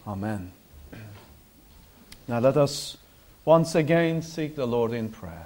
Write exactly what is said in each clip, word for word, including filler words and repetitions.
Amen. Now let us once again seek the Lord in prayer.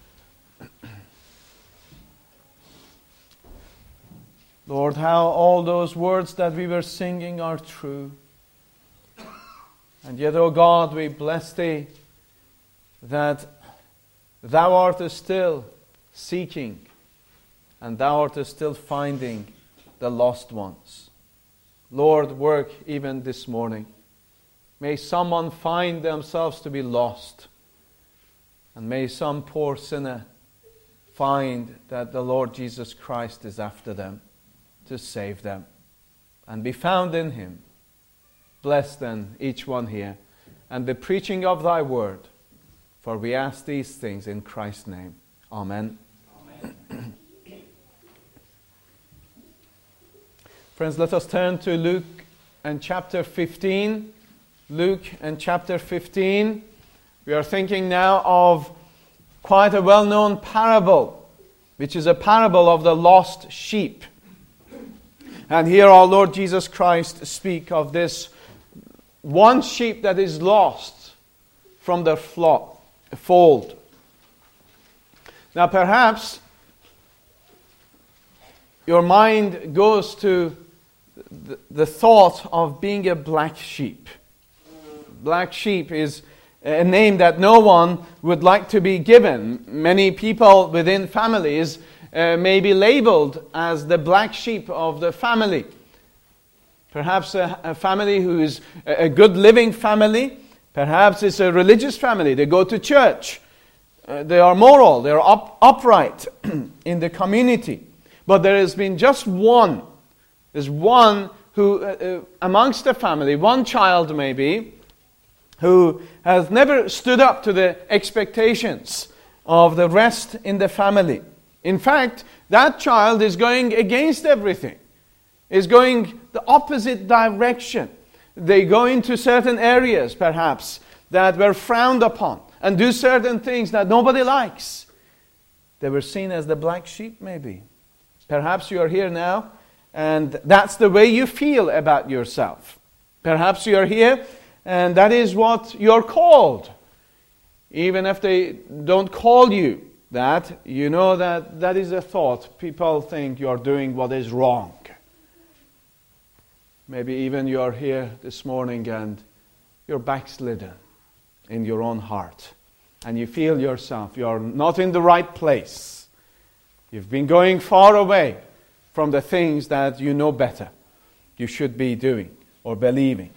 Lord, how all those words that we were singing are true. And yet, O God, we bless Thee that Thou art still seeking and Thou art still finding the lost ones. Lord, work even this morning. May someone find themselves to be lost. And may some poor sinner find that the Lord Jesus Christ is after them to save them and be found in Him. Bless then each one here and the preaching of Thy word. For we ask these things in Christ's name. Amen. Amen. Friends, let us turn to Luke and chapter fifteen. Luke and chapter fifteen. We are thinking now of quite a well-known parable, which is a parable of the lost sheep. And here our Lord Jesus Christ speaks of this one sheep that is lost from the flock, fold. Now perhaps your mind goes to the, the thought of being a black sheep. Black sheep is a name that no one would like to be given. Many people within families uh, may be labeled as the black sheep of the family. Perhaps a, a family who is a, a good living family. Perhaps it's a religious family. They go to church. Uh, they are moral. They are up, upright in the community. But there has been just one. There's one who, uh, uh, amongst the family, one child maybe, who has never stood up to the expectations of the rest in the family. In fact, that child is going against everything. Is going the opposite direction. They go into certain areas, perhaps, that were frowned upon and do certain things that nobody likes. They were seen as the black sheep, maybe. Perhaps you are here now, and that's the way you feel about yourself. Perhaps you are here, and that is what you're called. Even if they don't call you that, you know that that is a thought. People think you're doing what is wrong. Maybe even you're here this morning and you're backslidden in your own heart. And you feel yourself, you're not in the right place. You've been going far away from the things that you know better you should be doing or believing.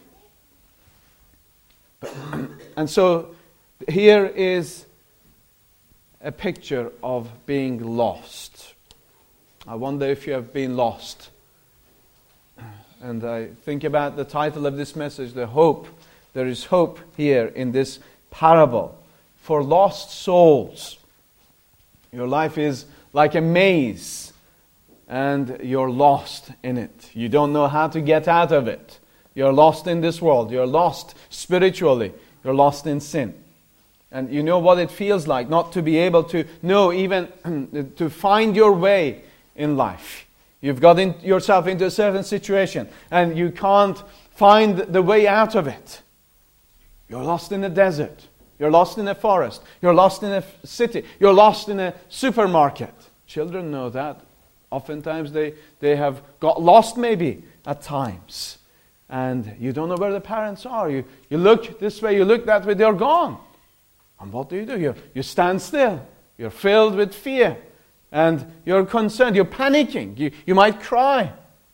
And so here is a picture of being lost. I wonder if you have been lost. And I think about the title of this message, the hope. There is hope here in this parable for lost souls. Your life is like a maze and you're lost in it. You don't know how to get out of it. You're lost in this world. You're lost spiritually. You're lost in sin. And you know what it feels like not to be able to know, even to find your way in life. You've got in, yourself into a certain situation and you can't find the way out of it. You're lost in a desert. You're lost in a forest. You're lost in a city. You're lost in a supermarket. Children know that. Oftentimes they, they have got lost maybe at times. And you don't know where the parents are. You, you look this way, you look that way, they're gone. And what do you do? You, you stand still. You're filled with fear. And you're concerned, you're panicking, you, you might cry.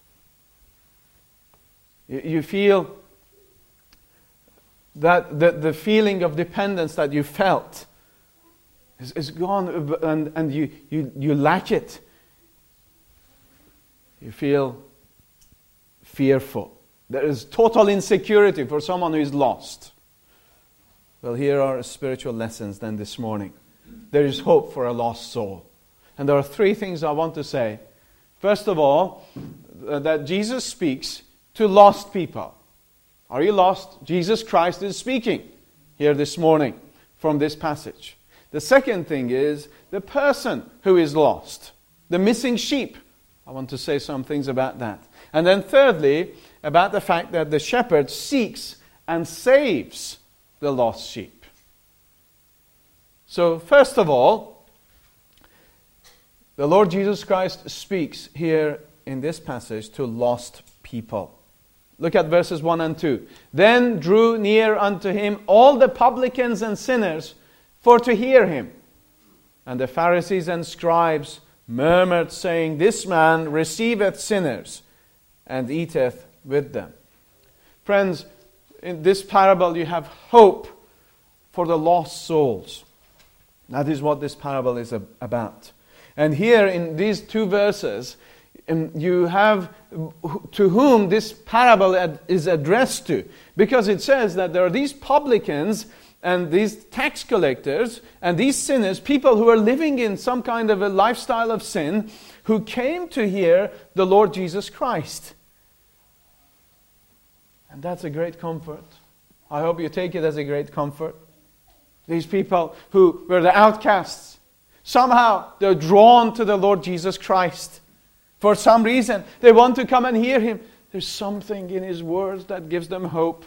You, you feel that the, the feeling of dependence that you felt is, is gone and, and you, you, you lack it. You feel fearful. There is total insecurity for someone who is lost. Well, here are spiritual lessons then this morning. There is hope for a lost soul. And there are three things I want to say. First of all, uh, that Jesus speaks to lost people. Are you lost? Jesus Christ is speaking here this morning from this passage. The second thing is the person who is lost, the missing sheep. I want to say some things about that. And then thirdly, about the fact that the shepherd seeks and saves the lost sheep. So, first of all, the Lord Jesus Christ speaks here in this passage to lost people. Look at verses one and two. Then drew near unto him all the publicans and sinners for to hear him. And the Pharisees and scribes murmured, saying, This man receiveth sinners, and eateth with them. Friends, in this parable you have hope for the lost souls. That is what this parable is about. And here in these two verses, you have to whom this parable is addressed to. Because it says that there are these publicans and these tax collectors and these sinners, people who are living in some kind of a lifestyle of sin, who came to hear the Lord Jesus Christ. And that's a great comfort. I hope you take it as a great comfort. These people who were the outcasts, somehow they're drawn to the Lord Jesus Christ. For some reason, they want to come and hear Him. There's something in His words that gives them hope.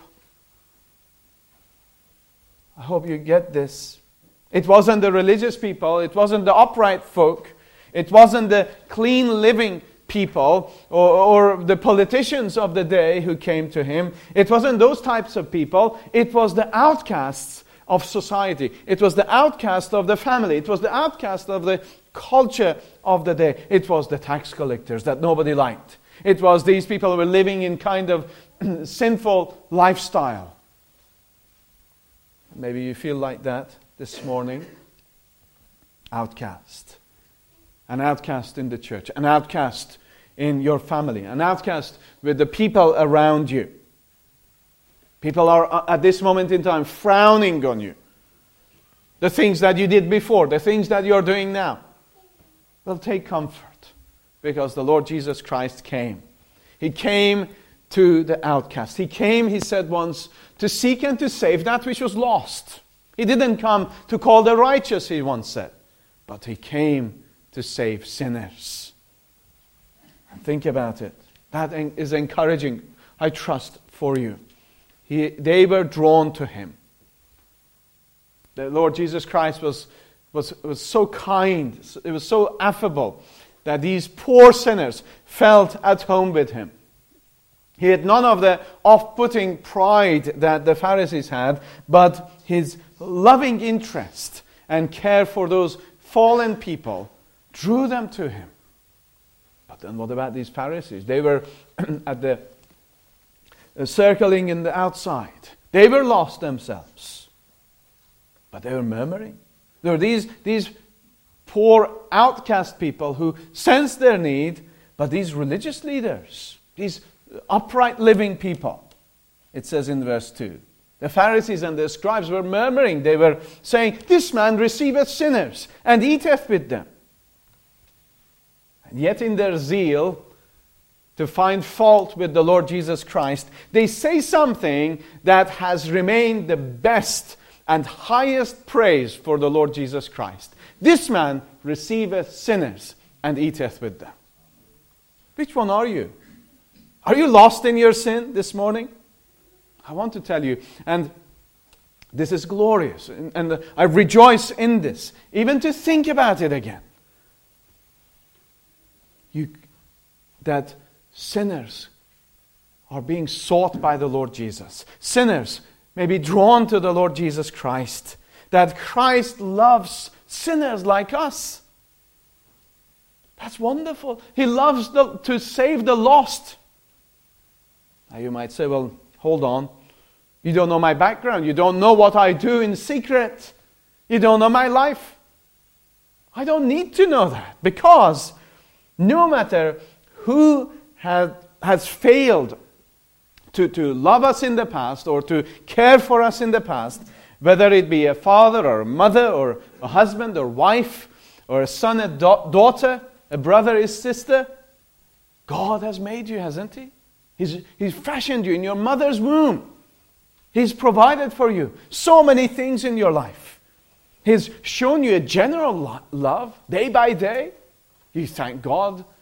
I hope you get this. It wasn't the religious people. It wasn't the upright folk. It wasn't the clean living people or, or the politicians of the day who came to Him. It wasn't those types of people. It was the outcasts of society. It was the outcast of the family. It was the outcast of the culture of the day. It was the tax collectors that nobody liked. It was these people who were living in kind of sinful lifestyle. Maybe you feel like that this morning. Outcast. An outcast in the church. An outcast in your family. An outcast with the people around you. People are at this moment in time frowning on you. The things that you did before, the things that you're doing now. Well, take comfort, because the Lord Jesus Christ came. He came to the outcast. He came, He said once, to seek and to save that which was lost. He didn't come to call the righteous, He once said, but He came to save sinners. Think about it. That is encouraging, I trust, for you. He, they were drawn to Him. The Lord Jesus Christ was, was, was so kind, it was so affable, that these poor sinners felt at home with Him. He had none of the off-putting pride that the Pharisees had, but His loving interest and care for those fallen people drew them to Him. But then what about these Pharisees? They were at the uh, circling in the outside. They were lost themselves. But they were murmuring. There were these, these poor outcast people who sensed their need, but these religious leaders, these upright living people, it says in verse two, the Pharisees and the scribes were murmuring. They were saying, This man receiveth sinners, and eateth with them. And yet in their zeal to find fault with the Lord Jesus Christ, they say something that has remained the best and highest praise for the Lord Jesus Christ. This man receiveth sinners and eateth with them. Which one are you? Are you lost in your sin this morning? I want to tell you, and this is glorious, and, and I rejoice in this, even to think about it again. You, that sinners are being sought by the Lord Jesus. Sinners may be drawn to the Lord Jesus Christ. That Christ loves sinners like us. That's wonderful. He loves the, to save the lost. Now you might say, well, hold on. You don't know my background. You don't know what I do in secret. You don't know my life. I don't need to know that, because no matter who had, has failed to, to love us in the past or to care for us in the past, whether it be a father or a mother or a husband or wife or a son, a da- daughter, a brother, a sister, God has made you, hasn't He? He's, he's fashioned you in your mother's womb. He's provided for you so many things in your life. He's shown you a general lo- love day by day. You thank God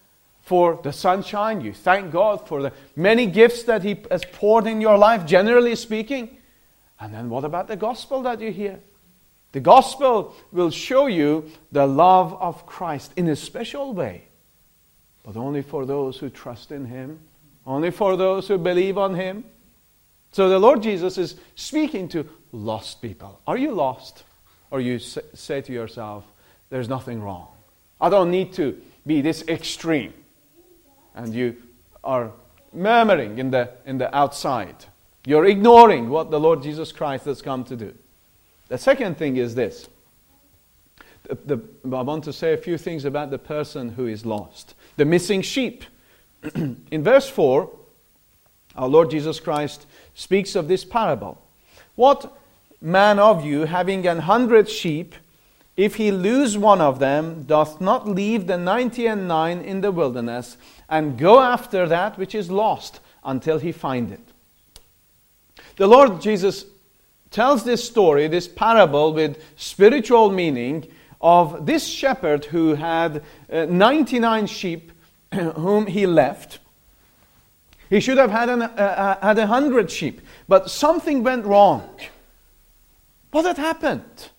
for the sunshine. You thank God for the many gifts that He has poured in your life, generally speaking. And then what about the gospel that you hear? The gospel will show you the love of Christ in a special way, but only for those who trust in Him, only for those who believe on Him. So the Lord Jesus is speaking to lost people. Are you lost? Or you say to yourself, there's nothing wrong. I don't need to be this extreme. And you are murmuring in the, in the outside. You're ignoring what the Lord Jesus Christ has come to do. The second thing is this. The, the, I want to say a few things about the person who is lost. The missing sheep. In verse four, our Lord Jesus Christ speaks of this parable. What man of you, having an hundred sheep, if he lose one of them, doth not leave the ninety and nine in the wilderness, and go after that which is lost, until he find it? The Lord Jesus tells this story, this parable, with spiritual meaning of this shepherd who had uh, ninety-nine sheep whom he left. He should have had, an, uh, had a hundred sheep, but something went wrong. What had happened?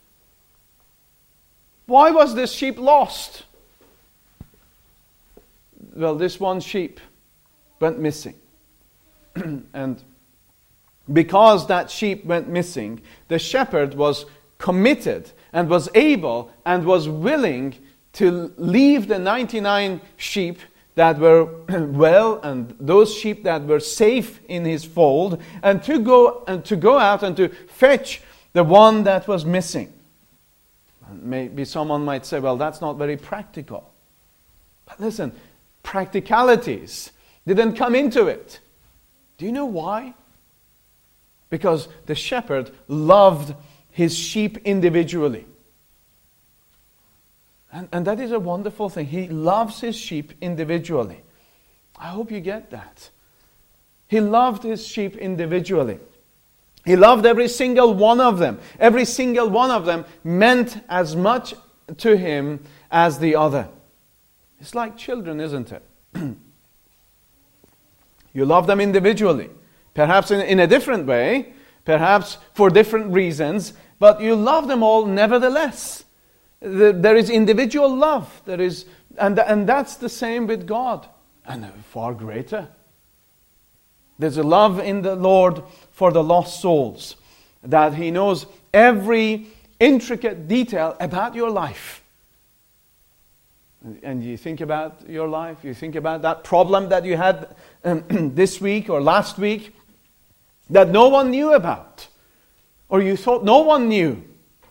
Why was this sheep lost? Well, this one sheep went missing. And because that sheep went missing, the shepherd was committed and was able and was willing to leave the ninety-nine sheep that were well and those sheep that were safe in his fold, and to go and to go out and to fetch the one that was missing. Maybe someone might say, well, that's not very practical. But listen, practicalities didn't come into it. Do you know why? Because the shepherd loved his sheep individually. And, and that is a wonderful thing. He loves his sheep individually. I hope you get that. He loved his sheep individually. He loved every single one of them. Every single one of them meant as much to him as the other. It's like children, isn't it? You love them individually. Perhaps in, in a different way. Perhaps for different reasons. But you love them all nevertheless. There is individual love. There is, and, and that's the same with God. And far greater. There's a love in the Lord for the lost souls, that He knows every intricate detail about your life. And you think about your life, you think about that problem that you had um, this week or last week that no one knew about, or you thought no one knew.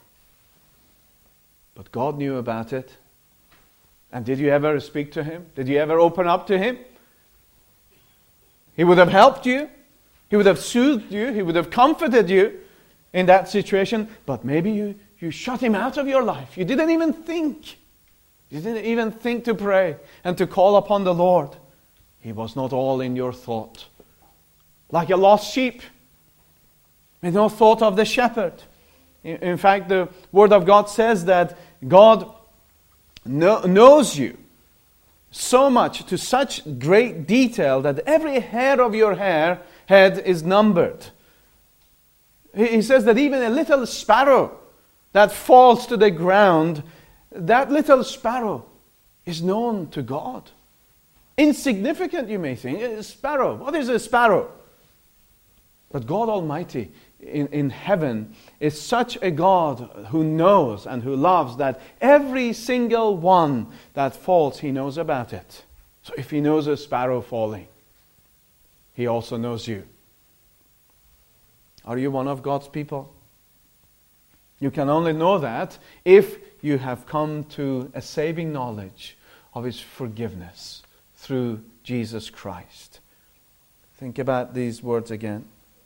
But God knew about it. And did you ever speak to Him? Did you ever open up to Him? He would have helped you. He would have soothed you. He would have comforted you in that situation. But maybe you, you shut Him out of your life. You didn't even think. You didn't even think to pray and to call upon the Lord. He was not all in your thought. Like a lost sheep, with no thought of the shepherd. In, in fact, the Word of God says that God kno- knows you so much, to such great detail, that every hair of your hair head is numbered. He says that even a little sparrow that falls to the ground, that little sparrow is known to God. Insignificant, you may think. A sparrow. What is a sparrow? But God Almighty in, in heaven is such a God who knows and who loves, that every single one that falls, He knows about it. So if He knows a sparrow falling, He also knows you. Are you one of God's people? You can only know that if you have come to a saving knowledge of His forgiveness through Jesus Christ. Think about these words again.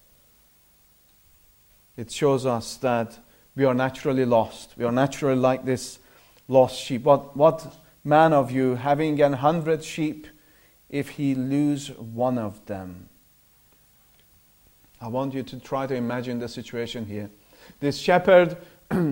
It shows us that we are naturally lost. We are naturally like this lost sheep. What, what man of you, having an hundred sheep, if he lose one of them? I want you to try to imagine the situation here. This shepherd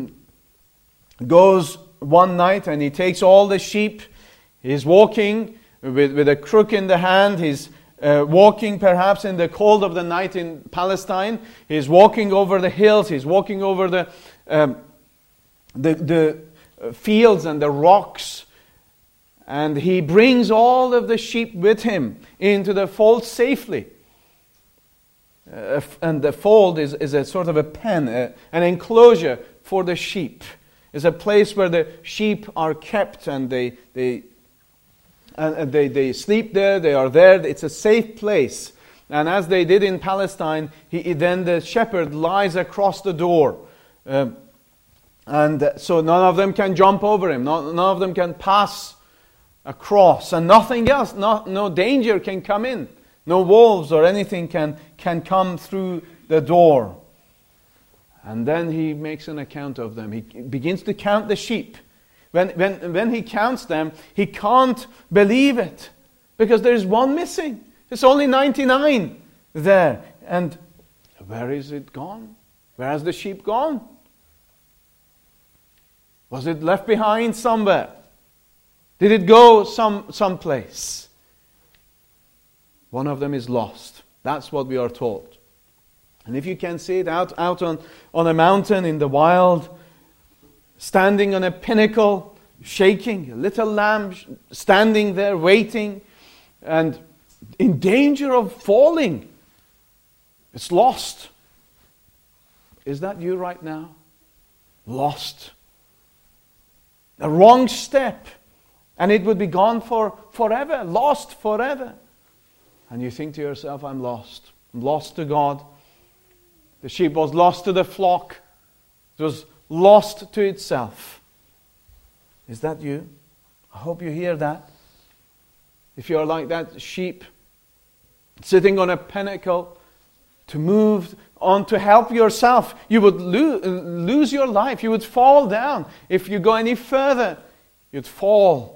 goes one night and he takes all the sheep. He's walking with, with a crook in the hand. He's uh, walking perhaps in the cold of the night in Palestine. He's walking over the hills. He's walking over the, um, the, the fields and the rocks. And he brings all of the sheep with him into the fold safely. Uh, and the fold is, is a sort of a pen, uh, an enclosure for the sheep. It's a place where the sheep are kept, and they they and they, they sleep there. They are there. It's a safe place. And as they did in Palestine, he, then the shepherd lies across the door, um, and so none of them can jump over him. None, none of them can pass across, and nothing else. Not, no danger can come in. No wolves or anything can, can come through the door. And then he makes an account of them. He begins to count the sheep. When, when, when he counts them, he can't believe it, because there's one missing. There's only ninety-nine there. And where is it gone? Where has the sheep gone? Was it left behind somewhere? Did it go some someplace? One of them is lost. That's what we are told. And if you can see it out, out on, on a mountain in the wild, standing on a pinnacle, shaking, a little lamb standing there waiting and in danger of falling. It's lost. Is that you right now? Lost. A wrong step, and it would be gone for forever, lost forever. And you think to yourself, I'm lost. I'm lost to God. The sheep was lost to the flock. It was lost to itself. Is that you? I hope you hear that. If you are like that sheep, sitting on a pinnacle, to move on to help yourself, you would lo- lose your life. You would fall down. If you go any further, you'd fall.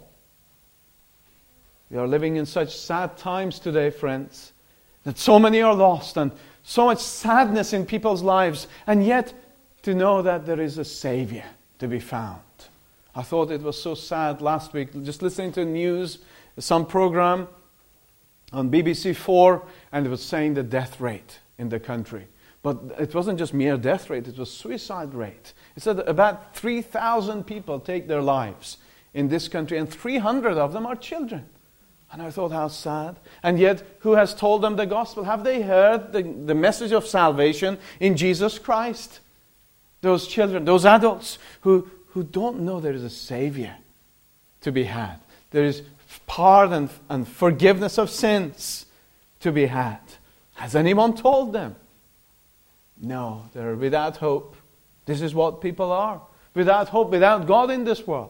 We are living in such sad times today, friends, that so many are lost and so much sadness in people's lives, and yet to know that there is a Savior to be found. I thought it was so sad last week, just listening to news, some program on B B C four, and it was saying the death rate in the country. But it wasn't just mere death rate, it was suicide rate. It said that about three thousand people take their lives in this country, and three hundred of them are children. And I thought, how sad. And yet, who has told them the gospel? Have they heard the, the message of salvation in Jesus Christ? Those children, those adults who, who don't know there is a Savior to be had. There is pardon and forgiveness of sins to be had. Has anyone told them? No, they're without hope. This is what people are. Without hope, without God in this world.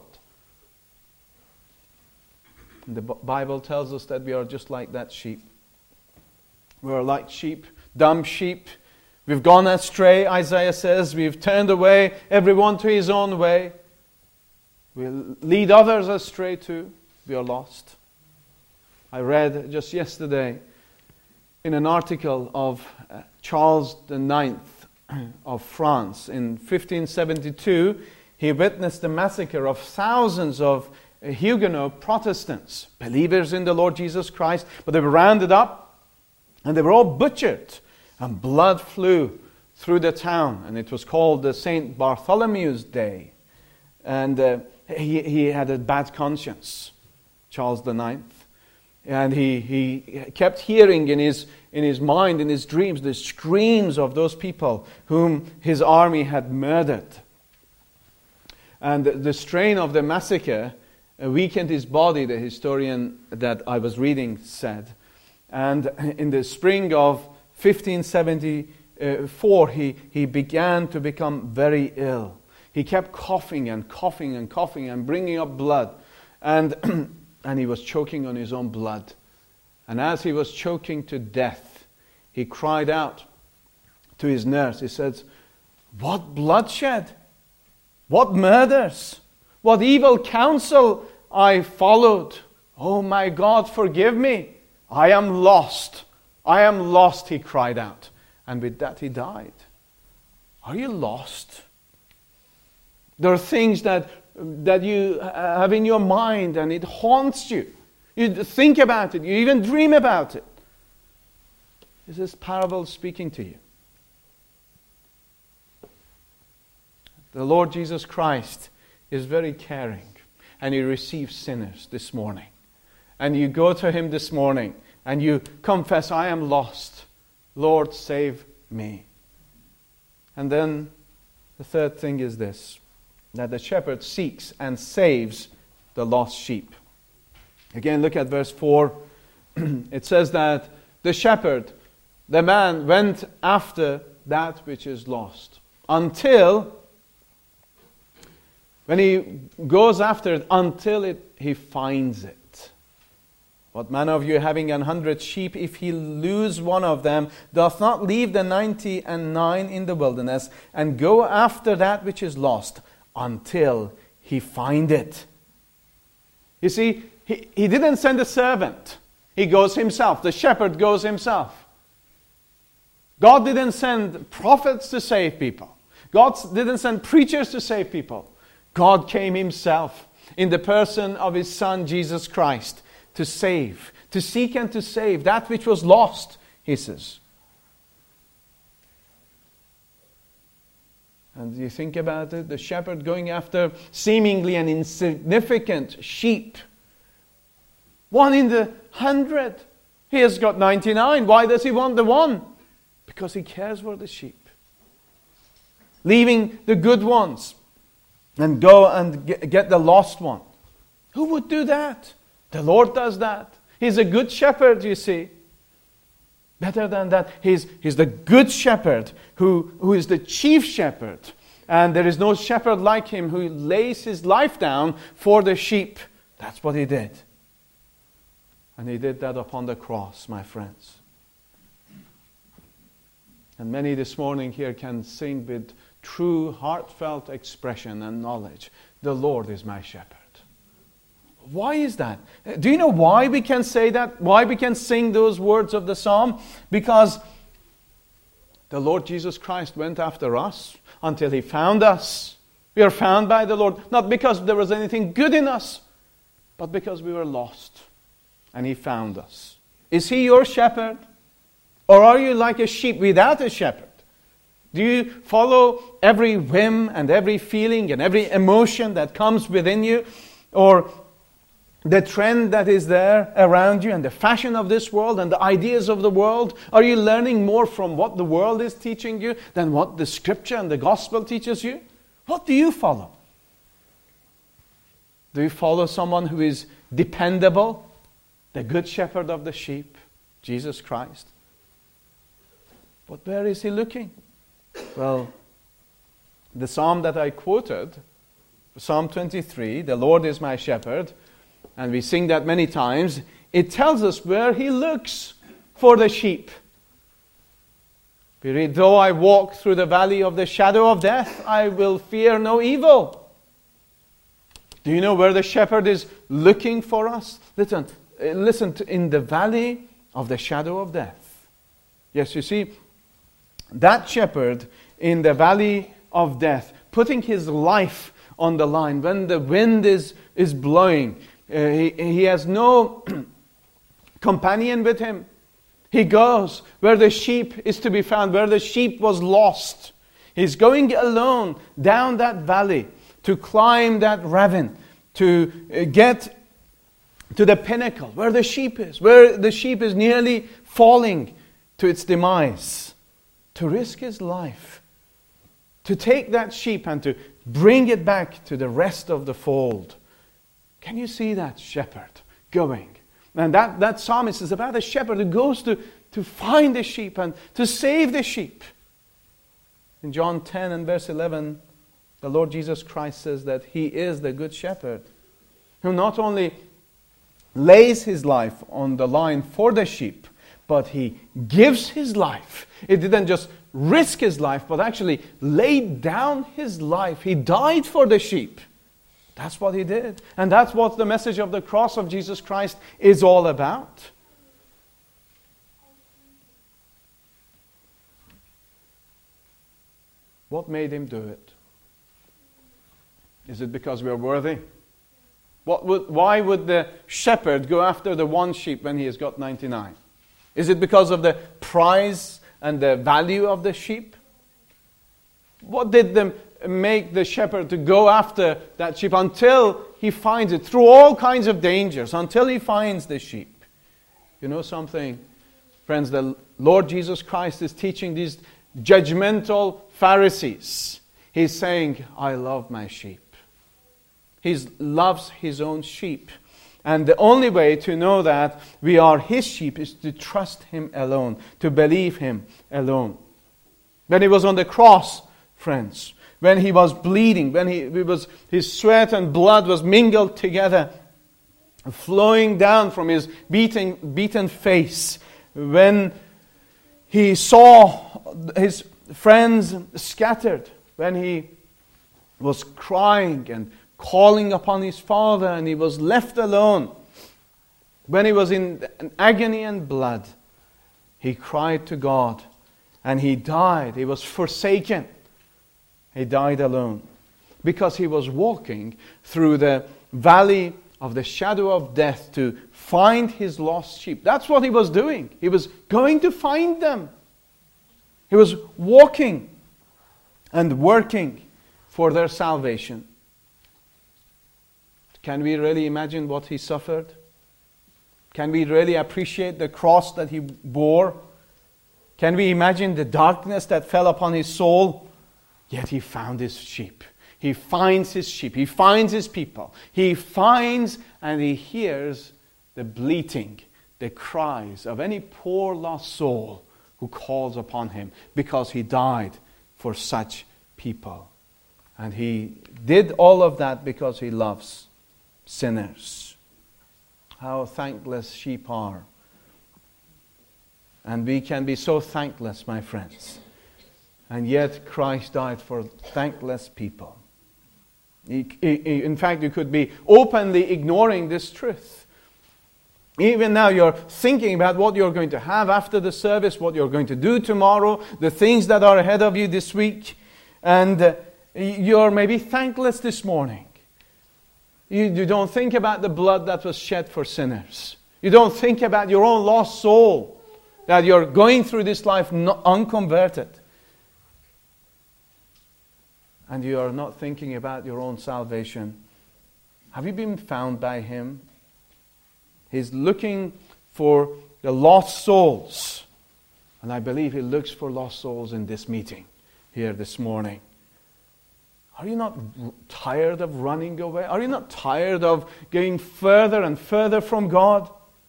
The Bible tells us that we are just like that sheep. We are like sheep, dumb sheep. We've gone astray, Isaiah says. We've turned away, everyone to his own way. We'll lead others astray too. We are lost. I read just yesterday in an article of uh, Charles the Ninth of France. In fifteen seventy-two, he witnessed the massacre of thousands of Huguenot Protestants, believers in the Lord Jesus Christ, but they were rounded up and they were all butchered, and blood flew through the town, and it was called the Saint Bartholomew's Day. And uh, he, he had a bad conscience, Charles the Ninth, and he, he kept hearing in his, in his mind, in his dreams, the screams of those people whom his army had murdered. And the strain of the massacre weakened his body, the historian that I was reading said. And in the spring of fifteen seventy-four, he, he began to become very ill. He kept coughing and coughing and coughing and bringing up blood. And, and he was choking on his own blood. And as he was choking to death, he cried out to his nurse. He said, "What bloodshed? What murders? What evil counsel I followed. Oh my God, forgive me. I am lost. I am lost," he cried out. And with that he died. Are you lost? There are things that, that you have in your mind and it haunts you. You think about it. You even dream about it. Is this parable speaking to you? The Lord Jesus Christ is very caring, and He receives sinners this morning. And you go to Him this morning and you confess, I am lost. Lord, save me. And then the third thing is this, that the shepherd seeks and saves the lost sheep. Again, look at verse four. It says that the shepherd, the man, went after that which is lost. Until, when he goes after it, until it, he finds it. What man of you, having an hundred sheep, if he lose one of them, doth not leave the ninety and nine in the wilderness, and go after that which is lost, until he find it? You see, he, he didn't send a servant. He goes himself. The shepherd goes himself. God didn't send prophets to save people. God didn't send preachers to save people. God came Himself in the person of His Son, Jesus Christ, to save, to seek and to save that which was lost, He says. And you think about it, the shepherd going after seemingly an insignificant sheep. One in the hundred. He has got ninety-nine. Why does he want the one? Because he cares for the sheep. Leaving the good ones and go and get the lost one. Who would do that? The Lord does that. He's a good shepherd, you see. Better than that, he's, he's the good shepherd who, who is the chief shepherd. And there is no shepherd like Him who lays his life down for the sheep. That's what He did. And He did that upon the cross, my friends. And many this morning here can sing with true, heartfelt expression and knowledge, the Lord is my shepherd. Why is that? Do you know why we can say that? Why we can sing those words of the psalm? Because the Lord Jesus Christ went after us until He found us. We are found by the Lord, not because there was anything good in us, but because we were lost. And He found us. Is He your shepherd? Or are you like a sheep without a shepherd? Do you follow every whim and every feeling and every emotion that comes within you? Or the trend that is there around you and the fashion of this world and the ideas of the world? Are you learning more from what the world is teaching you than what the Scripture and the Gospel teaches you? What do you follow? Do you follow someone who is dependable? The good shepherd of the sheep, Jesus Christ. But where is He looking? Well, the psalm that I quoted, Psalm twenty-three, the Lord is my shepherd, and we sing that many times, it tells us where He looks for the sheep. We read, though I walk through the valley of the shadow of death, I will fear no evil. Do you know where the shepherd is looking for us? Listen, listen to, in the valley of the shadow of death. Yes, you see, that shepherd in the valley of death, putting his life on the line when the wind is, is blowing. Uh, he, he has no companion with him. He goes where the sheep is to be found, where the sheep was lost. He's going alone down that valley to climb that ravine, to uh, get to the pinnacle where the sheep is, where the sheep is nearly falling to its demise, to risk his life, to take that sheep and to bring it back to the rest of the fold. Can you see that shepherd going? And that, that psalmist is about a shepherd who goes to, to find the sheep and to save the sheep. In John ten and verse eleven, the Lord Jesus Christ says that He is the good shepherd, who not only lays His life on the line for the sheep, but He gives His life. It didn't just risk His life, but actually laid down His life. He died for the sheep. That's what He did. And that's what the message of the cross of Jesus Christ is all about. What made Him do it? Is it because we are worthy? What would, why would the shepherd go after the one sheep when he has got ninety-nine? Is it because of the price and the value of the sheep? What did them make the shepherd to go after that sheep until he finds it, through all kinds of dangers, until he finds the sheep? You know something, friends, the Lord Jesus Christ is teaching these judgmental Pharisees. He's saying, I love my sheep. He loves his own sheep. And the only way to know that we are his sheep is to trust him alone, to believe him alone. When he was on the cross, friends, when he was bleeding, when he, he was, his sweat and blood was mingled together, flowing down from his beaten, beaten face, when he saw his friends scattered, when he was crying and calling upon his Father, and he was left alone, when he was in agony and blood, he cried to God, and he died. He was forsaken. He died alone because he was walking through the valley of the shadow of death to find his lost sheep. That's what he was doing. He was going to find them. He was walking and working for their salvation. Can we really imagine what he suffered? Can we really appreciate the cross that he bore? Can we imagine the darkness that fell upon his soul? Yet he found his sheep. He finds his sheep. He finds his people. He finds and he hears the bleating, the cries of any poor lost soul who calls upon him, because he died for such people. And he did all of that because he loves sinners. How thankless sheep are. And we can be so thankless, my friends. And yet Christ died for thankless people. He, he, in fact, you could be openly ignoring this truth. Even now you're thinking about what you're going to have after the service, what you're going to do tomorrow, the things that are ahead of you this week. And uh, you're maybe thankless this morning. You, you don't think about the blood that was shed for sinners. You don't think about your own lost soul, that you're going through this life not unconverted. And you are not thinking about your own salvation. Have you been found by him? He's looking for the lost souls. And I believe he looks for lost souls in this meeting here this morning. Are you not tired of running away? Are you not tired of going further and further from God?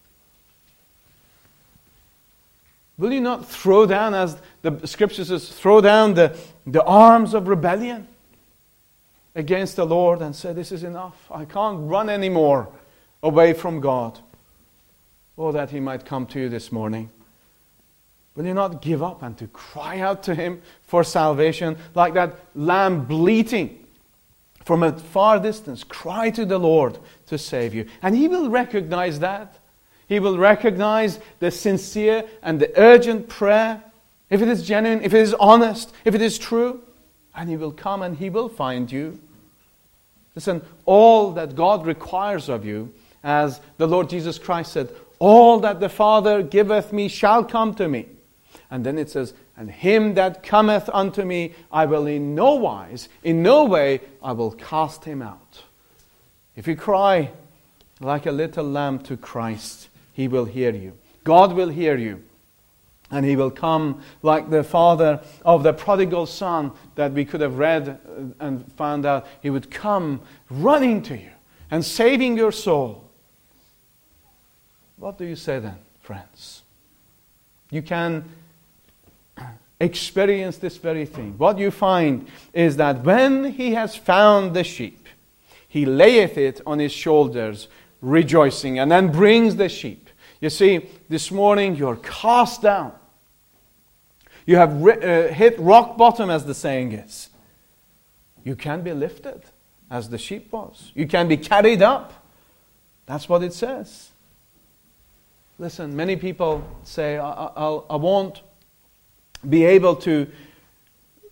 Will you not throw down, as the scripture says, throw down the, the arms of rebellion against the Lord and say, this is enough. I can't run anymore away from God. Oh, that he might come to you this morning. Will you not give up and to cry out to him for salvation, like that lamb bleating from a far distance? Cry to the Lord to save you. And he will recognize that. He will recognize the sincere and the urgent prayer, if it is genuine, if it is honest, if it is true. And he will come and he will find you. Listen, all that God requires of you, as the Lord Jesus Christ said, all that the Father giveth me shall come to me. And then it says, and him that cometh unto me, I will in no wise, in no way, I will cast him out. If you cry like a little lamb to Christ, he will hear you. God will hear you. And he will come like the father of the prodigal son that we could have read and found out. He would come running to you and saving your soul. What do you say then, friends? You can experience this very thing. What you find is that when he has found the sheep, he layeth it on his shoulders, rejoicing, and then brings the sheep. You see, this morning you're cast down. You have uh, hit rock bottom, as the saying is. You can be lifted, as the sheep was. You can be carried up. That's what it says. Listen, many people say, I, I, I won't be able to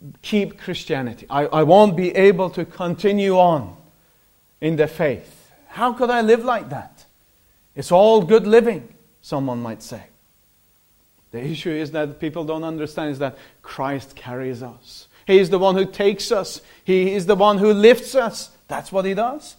keep Christianity. I, I won't be able to continue on in the faith. How could I live like that? It's all good living, someone might say. The issue is that people don't understand is that Christ carries us. He is the one who takes us. He is the one who lifts us. That's what He does.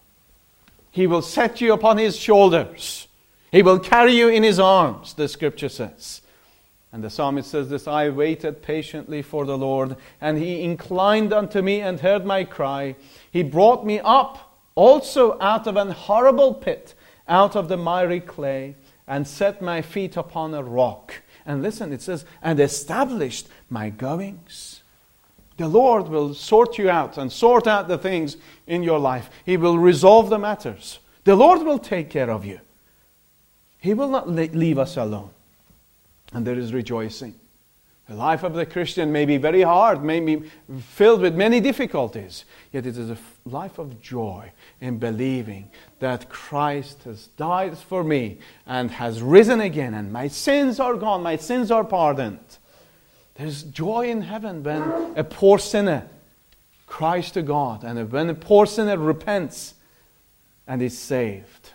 He will set you upon His shoulders. He will carry you in His arms, the Scripture says. And the psalmist says this, I waited patiently for the Lord, and He inclined unto me and heard my cry. He brought me up also out of an horrible pit, out of the miry clay, and set my feet upon a rock. And listen, it says, and established my goings. The Lord will sort you out and sort out the things in your life. He will resolve the matters. The Lord will take care of you. He will not leave us alone. And there is rejoicing. The life of the Christian may be very hard, may be filled with many difficulties, yet it is a life of joy in believing that Christ has died for me and has risen again, and my sins are gone, my sins are pardoned. There's joy in heaven when a poor sinner cries to God, and when a poor sinner repents and is saved.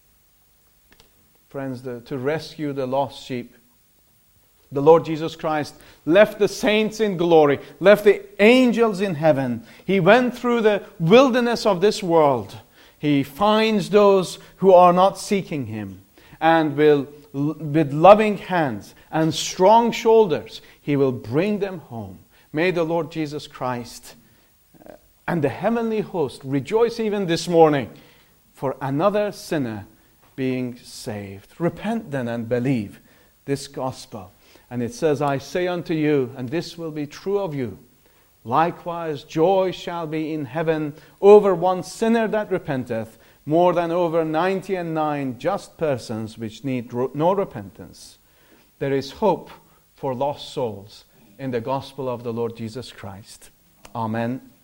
Friends, the, to rescue the lost sheep, the Lord Jesus Christ left the saints in glory, left the angels in heaven. He went through the wilderness of this world. He finds those who are not seeking Him, and will, with loving hands and strong shoulders, He will bring them home. May the Lord Jesus Christ and the heavenly host rejoice even this morning for another sinner being saved. Repent then and believe this gospel. And it says, I say unto you, and this will be true of you, likewise joy shall be in heaven over one sinner that repenteth, more than over ninety and nine just persons which need no repentance. There is hope for lost souls in the gospel of the Lord Jesus Christ. Amen.